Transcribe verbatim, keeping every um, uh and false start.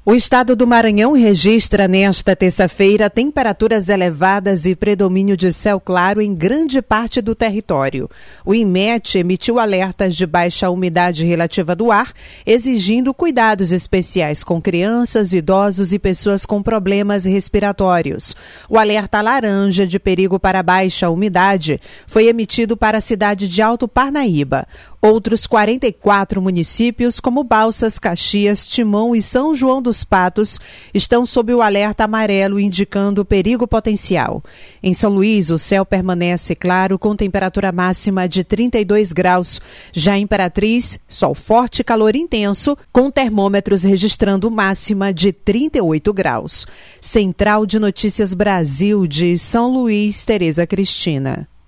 O estado do Maranhão registra nesta terça-feira temperaturas elevadas e predomínio de céu claro em grande parte do território. O INMET emitiu alertas de baixa umidade relativa do ar, exigindo cuidados especiais com crianças, idosos e pessoas com problemas respiratórios. O alerta laranja de perigo para baixa umidade foi emitido para a cidade de Alto Parnaíba. Outros quarenta e quatro municípios, como Balsas, Caxias, Timon e São João dos Patos, estão sob o alerta amarelo, indicando perigo potencial. Em São Luís, o céu permanece claro, com temperatura máxima de trinta e dois graus. Já em Imperatriz, sol forte e calor intenso, com termômetros registrando máxima de trinta e oito graus. Central de Notícias Brasil de São Luís, Tereza Cristina.